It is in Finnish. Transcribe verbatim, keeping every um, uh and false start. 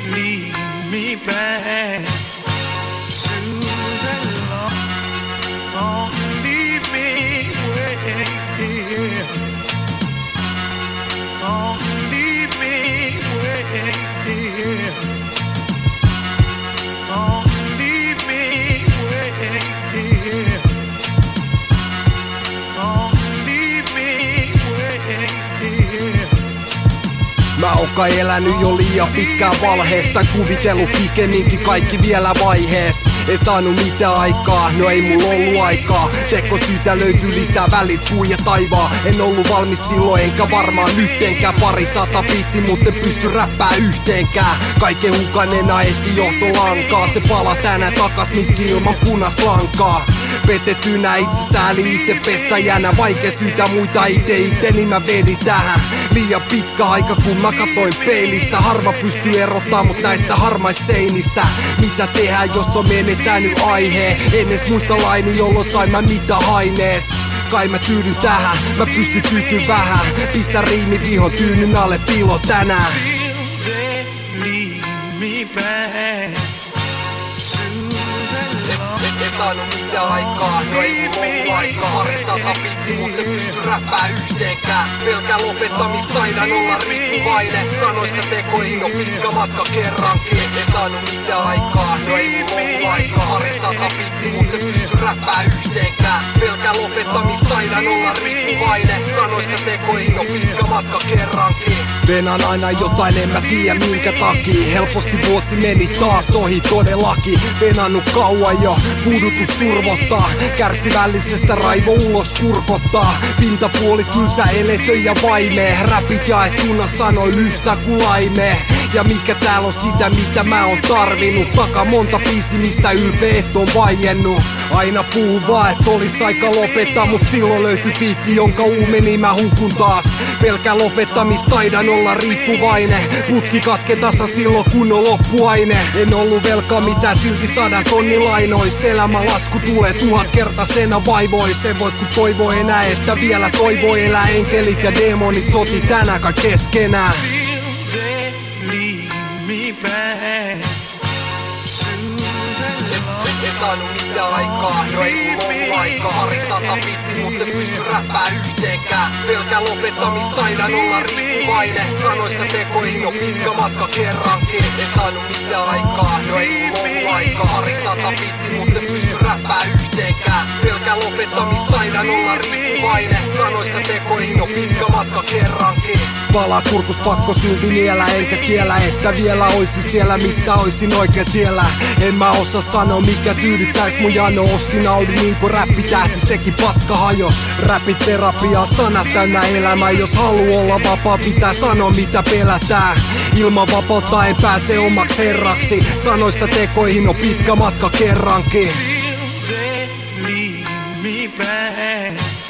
lead me back to the long, don't leave me waiting, don't leave me waiting, don't leave me waiting, don't leave me waiting. Mä oon kai elänyt jo liian pitkään valheesta, kuvitellut pikemminkin kaikki vielä vaihees. Ei saanut mitään aikaa, no ei mulla ollut aikaa. Tekosyytä löytyy lisää, välit kuu ja taivaa. En ollut valmis silloin enkä varmaan nyttenkään. Pari sata biitti, mut en pysty räppää yhteenkään. Kaiken hukanena ehti johtolankaa. Se palaa tänään takas mikki ilman punaslankaa. Petettynä itse sääli ite pettäjänä. Vaikea syytä muita ite ite, niin mä vedin tähän. Liian pitkä aika kun mä katoin peilistä. Harva pystyy erottaa mut näistä harmaista seinistä. Mitä tehdään jos on menettänyt aiheen? En edes muista laini jolloin sain mä mitä hainees. Kai mä tyydyn tähän, mä pystyn tyytyy vähän. Pistä riimi vihon tyynyn alle pilo tänään. En saanut mitään aikaa, no ei mulla ollut aikaa. Pari sata biitti, mut en pysty räppää yhteenkään. Pelkää lopettamista, taidan olla riippuvainen. Sanoista tekoihin on pitkä matka kerrankin. En saanut mitään aikaa, no ei mulla ollut aikaa. Pari sata biitti, mut en pysty räppää yhteenkään. Pelkää lopettamista, taidan olla riippuvainen. Sanoista tekoihin on pitkä matka kerrankin. Venän aina jotain, en mä tiedä minkä takia. Helposti vuosi meni taas ohi todellakin. Venannut kauan jo, puudutus turvottaa. Kärsivällisestä raivo ulos kurkottaa. Pintapuoli tylsä eletö ja vaimee. Räpit jaettuna sanoi lyhtä kulaimee. Ja mikä täällä on sitä mitä mä oon tarvinnut. Taka monta biisi mistä ylpeet on vaiennut. Aina puhun vaan et olis aika lopettaa. Mut silloin löytyi biitti jonka uumeni mä hukun taas. Pelkää lopettamista taidan olla riippuvainen. Putki katke tasa silloin kun on loppuaine. En ollut velkaa mitään silti sadan tonni lainois. Elämä lasku tulee tuhat kertaisena vaivois. En voi kun toivo enää että vielä toivo elää. Enkelit ja demonit soti tänään kai keskenään. En saanut mitään aikaa, no ei mulla ollut aikaa. Pari sata biitti, mut en pysty räppää yhteenkään. Pelkää lopettamista, taidan olla riippuvainen. Sanoista tekoihin on pitkä matka kerrankin. En saanut mitään aikaa, no ei mulla ollut aikaa. Pari sata biitti, mut en pysty räppää yhteenkään. Pelkää lopettamista, taidan olla riippuvainen. Sanoista tekoihin on pitkä matka kerrankin. Palaa kurkus pakko silti niellä, enkä tiellä että vielä oisin siellä missä oisin oikein tiellä. En mä osaa sanoa mikä tyydyttäis mun jano. Ostin Audi niinku räppitähti sekin paska hajos. Räpit terapia, sanat täynnä elämää. Jos haluu olla vapaa pitää sanoa mitä pelätään. Ilman vapautta en pääse omaks herraksi. Sanoista tekoihin on pitkä matka kerrankin. Lead me back.